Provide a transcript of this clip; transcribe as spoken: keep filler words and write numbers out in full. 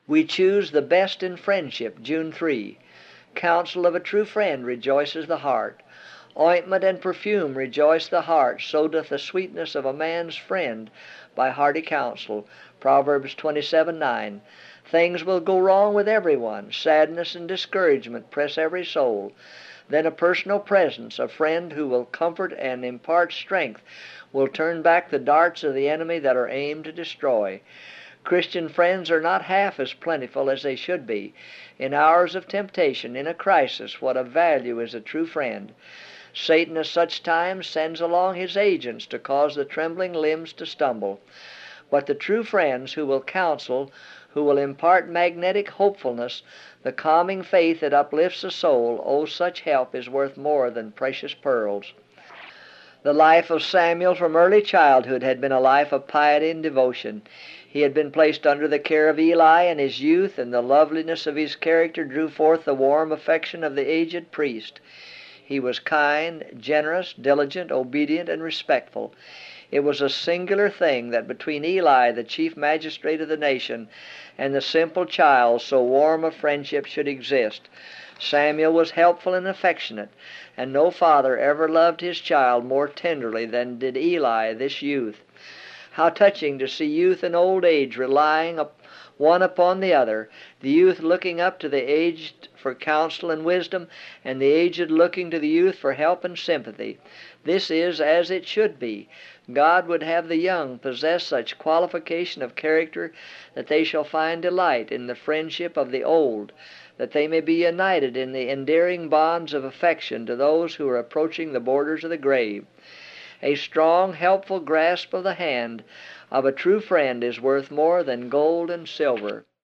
We choose the best in friendship, June third. Counsel of a true friend rejoices the heart. Ointment and perfume rejoice the heart, so doth the sweetness of a man's friend by hearty counsel. Proverbs twenty-seven nine. Things will go wrong with everyone. Sadness and discouragement press every soul. Then a personal presence, a friend who will comfort and impart strength, will turn back the darts of the enemy that are aimed to destroy. Christian friends are not half as plentiful as they should be. In hours of temptation, in a crisis, what of value is a true friend? Satan at such times sends along his agents to cause the trembling limbs to stumble. But the true friends who will counsel, who will impart magnetic hopefulness, the calming faith that uplifts the soul, oh, such help is worth more than precious pearls. The life of Samuel from early childhood had been a life of piety and devotion. He had been placed under the care of Eli in his youth, and the loveliness of his character drew forth the warm affection of the aged priest. He was kind, generous, diligent, obedient, and respectful. It was a singular thing that between Eli, the chief magistrate of the nation, and the simple child, so warm a friendship should exist. Samuel was helpful and affectionate, and no father ever loved his child more tenderly than did Eli this youth. How touching to see youth and old age relying one upon the other, the youth looking up to the aged for counsel and wisdom, and the aged looking to the youth for help and sympathy. This is as it should be. God would have the young possess such qualification of character that they shall find delight in the friendship of the old, that they may be united in the endearing bonds of affection to those who are approaching the borders of the grave. A strong, helpful grasp of the hand of a true friend is worth more than gold and silver.